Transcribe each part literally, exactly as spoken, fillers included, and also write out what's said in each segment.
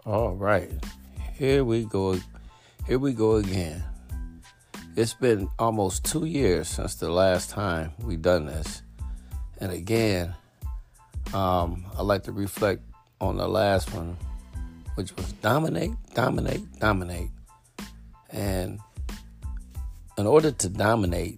All right, here we go. Here we go again. It's been almost two years since the last time we done this, and again, um, I like to reflect on the last one, which was dominate, dominate, dominate, and in order to dominate,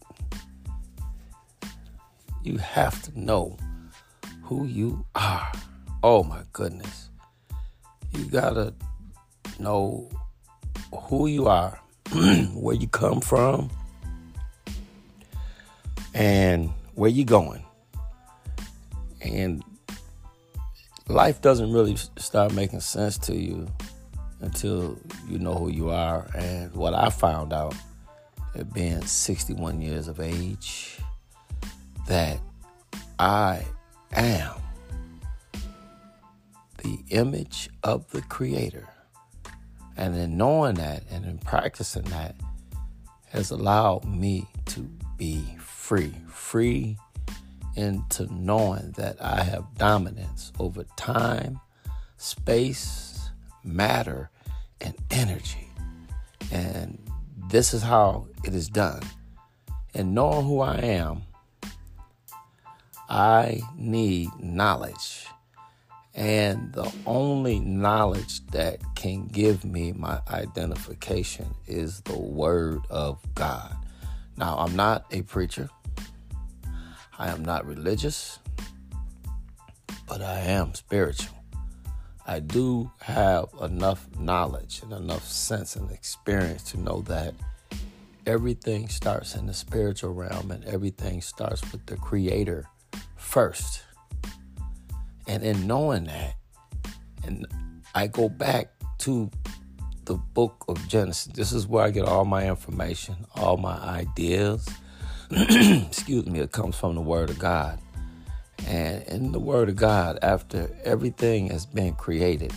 you have to know who you are. Oh my goodness. You gotta know who you are, where you come from, and where you going. And life doesn't really start making sense to you until you know who you are. And what I found out at being sixty-one years of age, that I am the image of the Creator. And in knowing that and in practicing that has allowed me to be free, free into knowing that I have dominance over time, space, matter, and energy. And this is how it is done. And knowing who I am, I need knowledge. And the only knowledge that can give me my identification is the Word of God. Now, I'm not a preacher. I am not religious, but I am spiritual. I do have enough knowledge and enough sense and experience to know that everything starts in the spiritual realm and everything starts with the Creator first. And in knowing that, and I go back to the book of Genesis. This is where I get all my information, all my ideas. Excuse me, it comes from the Word of God. And in the Word of God, after everything has been created,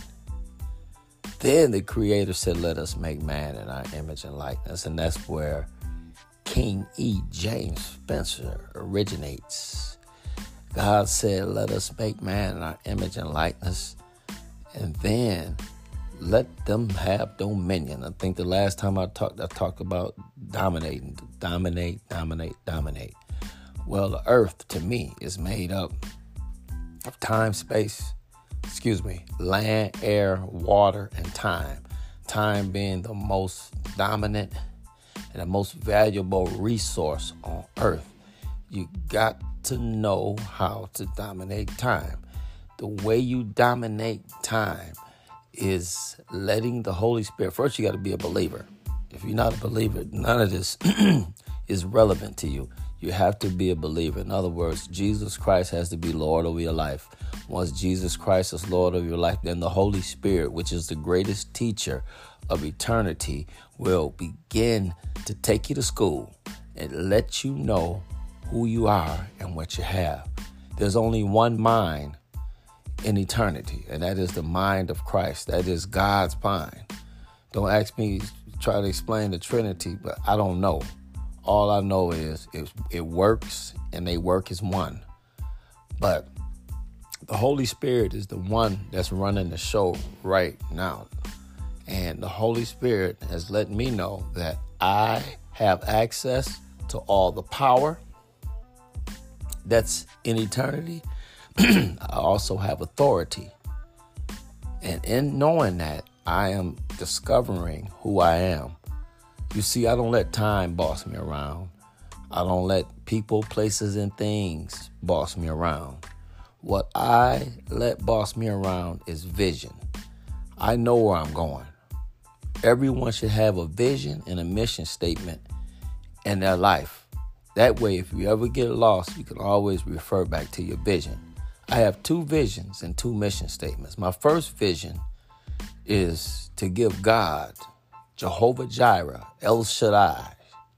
then the Creator said, let us make man in our image and likeness. And that's where King E. James Spencer originates. God said, let us make man in our image and likeness, and then let them have dominion. I think the last time I talked, I talked about dominating, dominate, dominate, dominate. Well, the earth, to me, is made up of time, space, excuse me, land, air, water, and time. Time being the most dominant and the most valuable resource on earth. You got to know how to dominate time. The way you dominate time is letting the Holy Spirit. First, you got to be a believer. If you're not a believer, none of this is relevant to you. You have to be a believer. In other words, Jesus Christ has to be Lord over your life. Once Jesus Christ is Lord of your life, then the Holy Spirit, which is the greatest teacher of eternity, will begin to take you to school and let you know who you are and what you have. There's only one mind in eternity, and that is the mind of Christ. That is God's mind. Don't ask me to try to explain the Trinity, but I don't know. All I know is it, it works, and they work as one. But the Holy Spirit is the one that's running the show right now. And the Holy Spirit has let me know that I have access to all the power that's in eternity. I also have authority. And in knowing that, I am discovering who I am. You see, I don't let time boss me around. I don't let people, places, and things boss me around. What I let boss me around is vision. I know where I'm going. Everyone should have a vision and a mission statement in their life. That way, if you ever get lost, you can always refer back to your vision. I have two visions and two mission statements. My first vision is to give God, Jehovah Jireh, El Shaddai,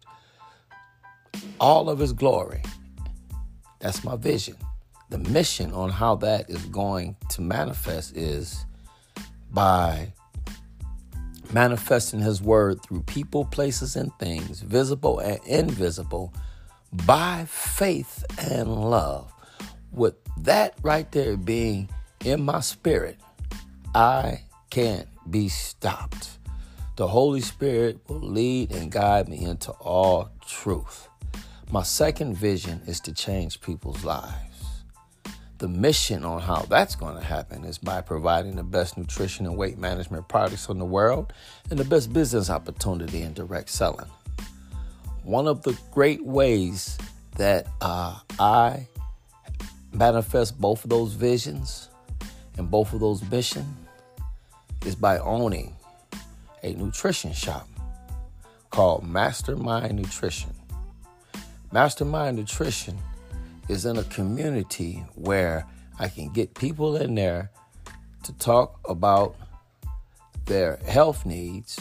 all of his glory. That's my vision. The mission on how that is going to manifest is by manifesting his word through people, places, and things, visible and invisible, by faith and love. With that right there being in my spirit, I can be stopped. The Holy Spirit will lead and guide me into all truth. My second vision is to change people's lives. The mission on how that's going to happen is by providing the best nutrition and weight management products in the world and the best business opportunity in direct selling. One of the great ways that uh, I manifest both of those visions and both of those missions is by owning a nutrition shop called Mastermind Nutrition. Mastermind Nutrition is in a community where I can get people in there to talk about their health needs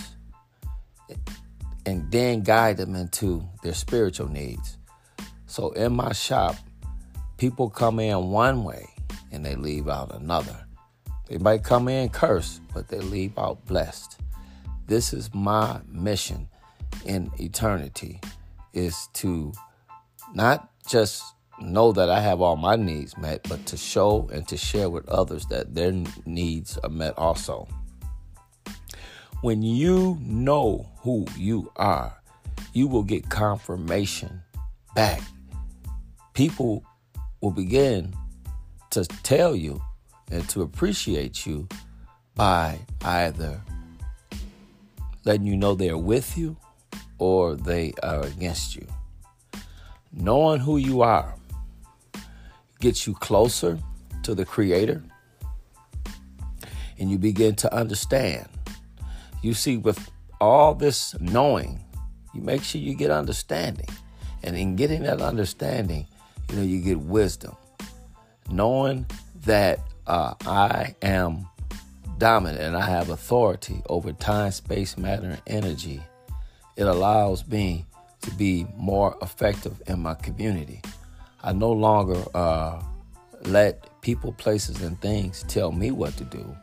and then guide them into their spiritual needs. So in my shop, people come in one way and they leave out another. They might come in cursed, but they leave out blessed. This is my mission in eternity, is to not just know that I have all my needs met, but to show and to share with others that their needs are met also. When you know who you are, you will get confirmation back. People will begin to tell you and to appreciate you by either letting you know they're with you or they are against you. Knowing who you are gets you closer to the Creator, and you begin to understand. You see, with all this knowing, you make sure you get understanding. And in getting that understanding, you know, you get wisdom. Knowing that uh, I am dominant and I have authority over time, space, matter, and energy, it allows me to be more effective in my community. I no longer uh, let people, places, and things tell me what to do.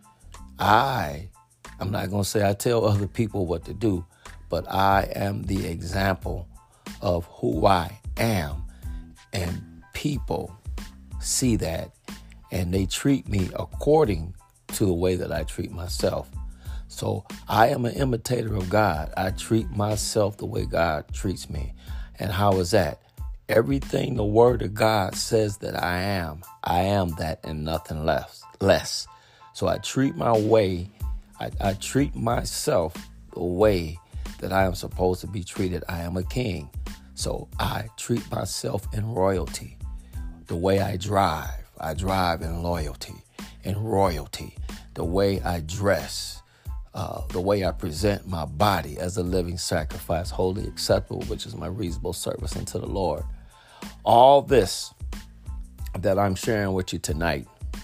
I, I'm not going to say I tell other people what to do, but I am the example of who I am. And people see that and they treat me according to the way that I treat myself. So I am an imitator of God. I treat myself the way God treats me. And how is that? Everything the Word of God says that I am, I am that and nothing less. less. So I treat my way, I, I treat myself the way that I am supposed to be treated. I am a king. So I treat myself in royalty. The way I drive, I drive in loyalty, in royalty. The way I dress, uh, the way I present my body as a living sacrifice, wholly acceptable, which is my reasonable service unto the Lord. All this that I'm sharing with you tonight,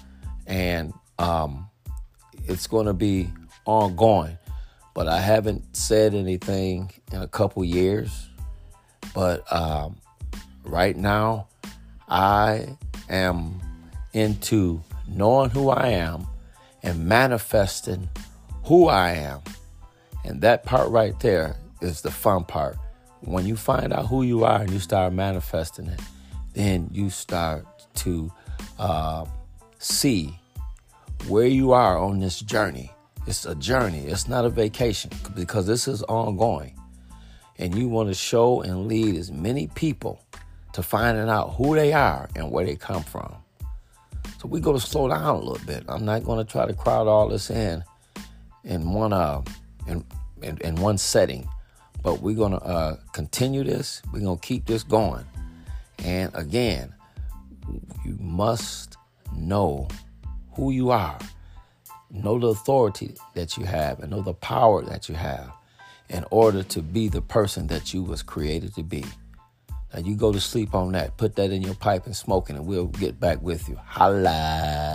and um, it's going to be ongoing, but I haven't said anything in a couple years. But um, right now, I am into knowing who I am and manifesting who I am. And that part right there is the fun part. When you find out who you are and you start manifesting it, then you start to uh, see where you are on this journey. It's a journey. It's not a vacation, because this is ongoing. And you want to show and lead as many people to finding out who they are and where they come from. So we're going to slow down a little bit. I'm not going to try to crowd all this in in one uh in in, in one setting, but we're going to uh, continue this. We're going to keep this going. And again, you must know who you are, know the authority that you have, and know the power that you have in order to be the person that you was created to be. Now you go to sleep on that, put that in your pipe and smoke it, and we'll get back with you. Holla.